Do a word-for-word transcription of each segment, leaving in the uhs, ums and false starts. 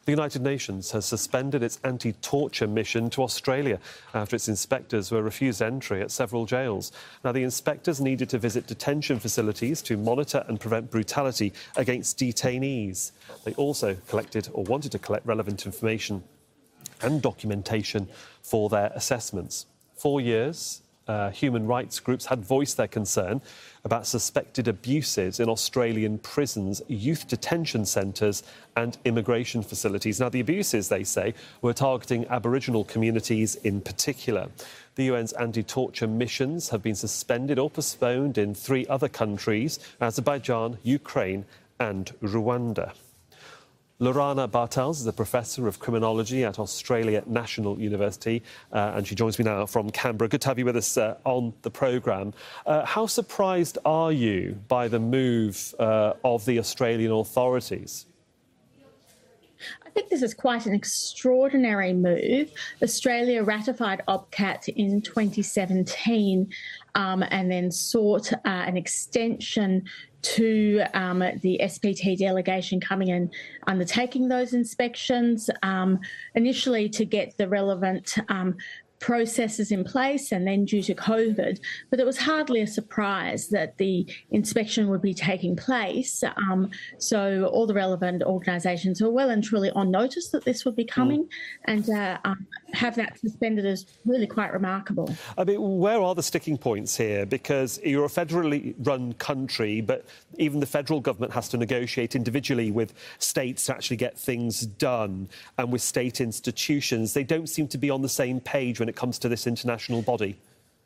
The United Nations has suspended its anti-torture mission to Australia after its inspectors were refused entry at several jails. Now, the inspectors needed to visit detention facilities to monitor and prevent brutality against detainees. They also collected or wanted to collect relevant information and documentation for their assessments. For years, Uh, human rights groups had voiced their concern about suspected abuses in Australian prisons, youth detention centres and immigration facilities. Now, the abuses, they say, were targeting Aboriginal communities in particular. The U N's anti-torture missions have been suspended or postponed in three other countries: Azerbaijan, Ukraine and Rwanda. Lorana Bartels is a professor of criminology at Australia National University, uh, and she joins me now from Canberra. Good to have you with us uh, on the programme. Uh, how surprised are you by the move uh, of the Australian authorities? I think this is quite an extraordinary move. Australia ratified OPCAT in twenty seventeen um, and then sought uh, an extension to um, the S P T delegation coming in, undertaking those inspections, um, initially to get the relevant um, processes in place and then due to COVID. But it was hardly a surprise that the inspection would be taking place. Um, so all the relevant organisations were well and truly on notice that this would be coming, mm. and uh, um, have that suspended is really quite remarkable. I mean, where are the sticking points here? Because you're a federally run country, but even the federal government has to negotiate individually with states to actually get things done, and with state institutions. They don't seem to be on the same page when it comes to this international body.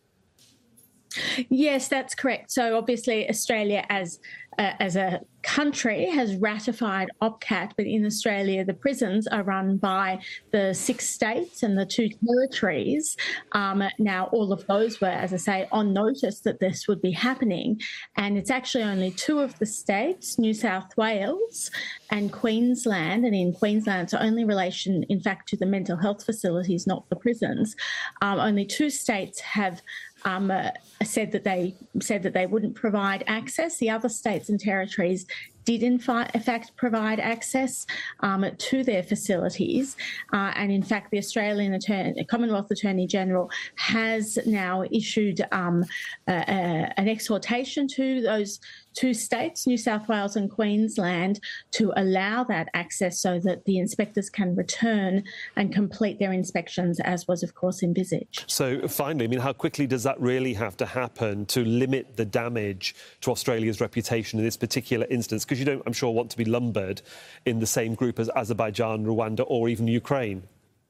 Yes, that's correct. So obviously Australia as uh, as a country has ratified OPCAT, but in Australia the prisons are run by the six states and the two territories. Um, now all of those were, as I say, on notice that this would be happening, and it's actually only two of the states, New South Wales and Queensland, and in Queensland it's only relation in fact to the mental health facilities, not the prisons. Um, only two states have Um, uh, said that they said that they wouldn't provide access. The other states and territories did in, fi- in fact provide access um, to their facilities, uh, and in fact the Australian Attorney, Commonwealth Attorney General has now issued um, uh, uh, an exhortation to those two states, New South Wales and Queensland, to allow that access so that the inspectors can return and complete their inspections, as was of course envisaged. So finally, I mean, how quickly does that really have to happen to limit the damage to Australia's reputation in this particular instance? Because you don't, I'm sure, want to be lumbered in the same group as Azerbaijan, Rwanda or even Ukraine.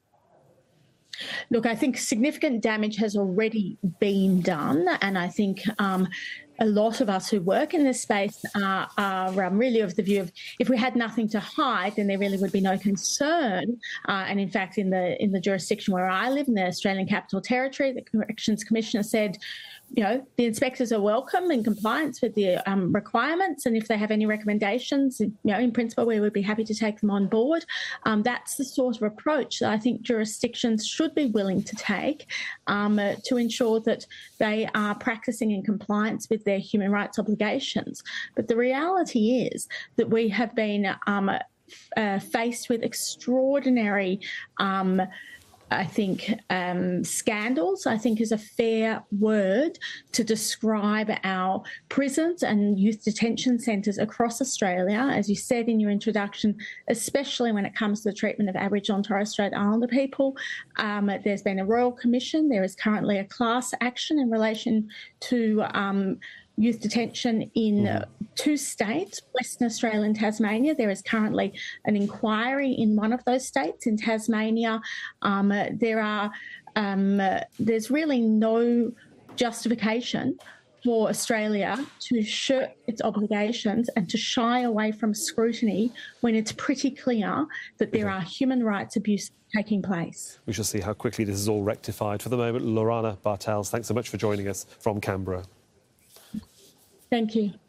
Look, I think significant damage has already been done, and I think um, a lot of us who work in this space are, are um, really of the view of if we had nothing to hide, then there really would be no concern. Uh, and in fact, in the in the jurisdiction where I live, in the Australian Capital Territory, the Corrections Commissioner said, you know, the inspectors are welcome in compliance with the um, requirements, and if they have any recommendations, you know, in principle, we would be happy to take them on board. Um, that's the sort of approach that I think jurisdictions should be willing to take um, uh, to ensure that they are practising in compliance with their human rights obligations. But the reality is that we have been um, uh, faced with extraordinary um I think um, scandals, I think, is a fair word to describe our prisons and youth detention centres across Australia, as you said in your introduction, especially when it comes to the treatment of Aboriginal and Torres Strait Islander people. Um, there's been a Royal Commission. There is currently a class action in relation to um, youth detention in mm. two states, Western Australia and Tasmania. There is currently an inquiry in one of those states, in Tasmania. Um, uh, there are, um, uh, there's really no justification for Australia to shirk its obligations and to shy away from scrutiny when it's pretty clear that there are human rights abuses taking place. We shall see how quickly this is all rectified. For the moment, Lorana Bartels, thanks so much for joining us from Canberra. Thank you.